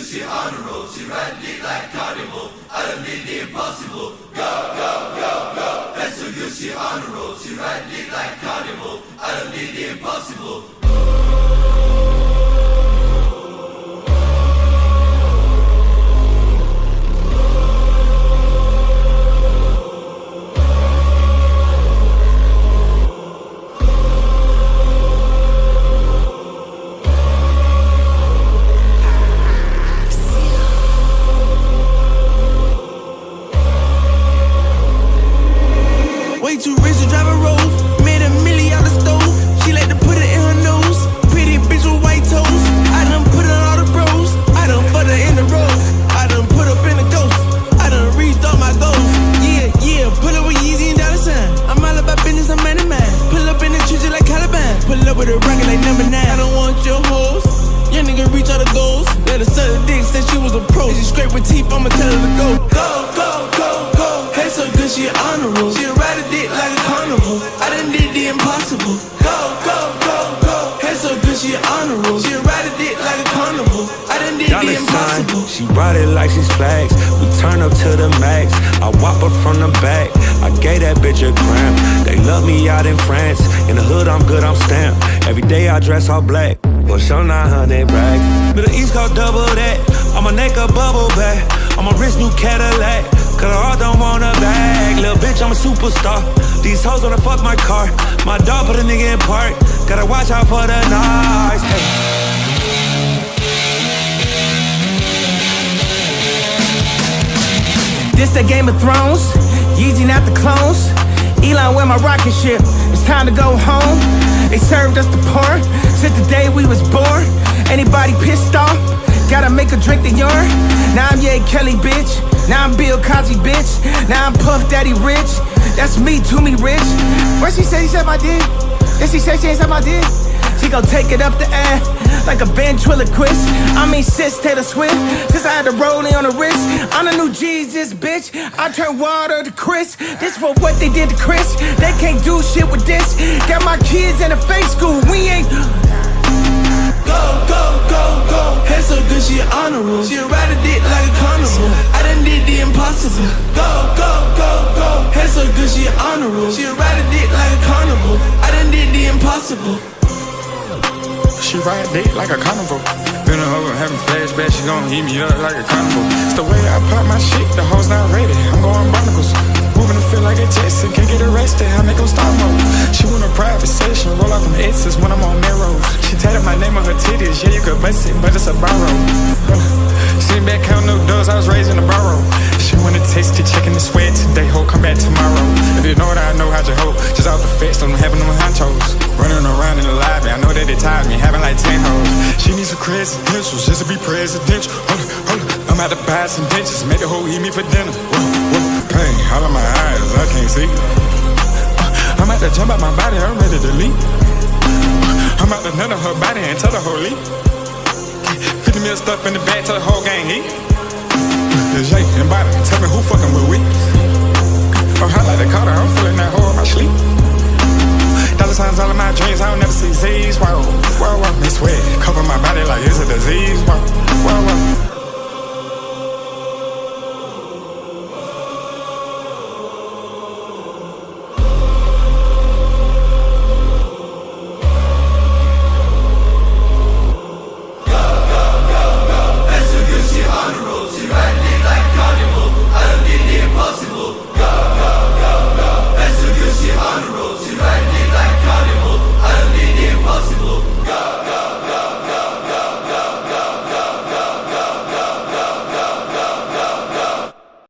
she on the road. She ride dick like carnival. I done did the impossible. Go, go, go, go. That's so good, she on the road. She ride dick like carnival. I done did the impossible. Way too rich to drive a Rolls. Made $1 million out the stove. She like to put it in her nose. Pretty bitch with white toes. I done put on all the bros. I done put her in the road. I done put up in the ghost. I done reached all my goals. Yeah, yeah. Pull up with Yeezy and dollar sign. I'm all about business, I'm man of man. Pull up in the trenches like Caliban. Pull up with a rocket like number 9. I don't want your hoes. Your nigga reach all the goals. Let her suck the dick, said she was a pro. She scrape with teeth, I'ma tell her to go. Go, go, go, go. Hey, so good, she honorable. She ride a dick like a carnival. I done did the impossible. Go, go, go, go. Hey, so good, she honorable. She ride a dick like a carnival. I done did the impossible. She ride it like she's flags. We turn up to the max. I whop her from the back. I gave that bitch a cramp. They love me out in France. In the hood, I'm good, I'm stamped. Every day I dress all black. For sure 900 racks. Middle East Coast double that. On my neck a bubble back. On my wrist new Cadillac. Cause I all don't want a bag. Little bitch, I'm a superstar. These hoes wanna fuck my car. My dog put a nigga in park. Gotta watch out for the noise. Hey. This the Game of Thrones. Yeezy not the clones. Elon with my rocket ship. It's time to go home. They served us the porn since the day we was born. Anybody pissed off? Gotta make a drink the urine. Now I'm Ye Kelly, bitch. Now I'm Bill Cosby, bitch. Now I'm Puff Daddy Rich. That's me, to me rich. Where she said he said my dick? Did she say she ain't said my dick? She gon' take it up the ass like a ventriloquist. I mean, sis Taylor Swift. Since I had the rolling on the wrist, I'm the new Jesus, bitch. I turn water to Chris. This for what they did to Chris. They can't do shit with this. Got my kids in a fake school. We ain't. Go, go, go, go. Head so good, she honorable. She ride a dick like a carnival. I done did the impossible. Go, go, go, go. Head so good, she honorable. She ride a dick like a carnival. I done did the impossible. She ride dick like a carnival. Been a hoe having flashbacks, she gon' eat me up like a carnival. It's the way I pop my shit, the hoes not ready. I'm going barnacles. Moving to feel like a Jason, can't get arrested, I make them stop mode. She want a private session, roll out them X's when I'm on Melrose. She tatted my name on her titties, yeah you could bust it, but it's a borrow. Sitting back counting no doors, I was raised in the borough. She wanna taste it, checking the sweat today, ho, come back tomorrow. If you know what I know, how'd you hope? Just off the fence, don't having them honchos. Running around in the lobby, I know that they tired me, having like 10 hoes. She needs some credentials just to be presidential. Hold up, I'm out to buy some dentures, make the hoe eat me for dinner. Pain, all of my eyes, I can't see. I'm out to jump out my body, I'm ready to leave. I'm out to nut on her body and tell the whole leave. 50 mil stuff in the bag, tell the whole gang eat. It's Jake and Bobby, tell me who fucking with we. Oh, I like the Carter, I'm feeling that hoe in my sleep. Dollar signs all of my dreams, I don't never see Z's. Whoa, whoa, whoa, they sweat, cover my body like is it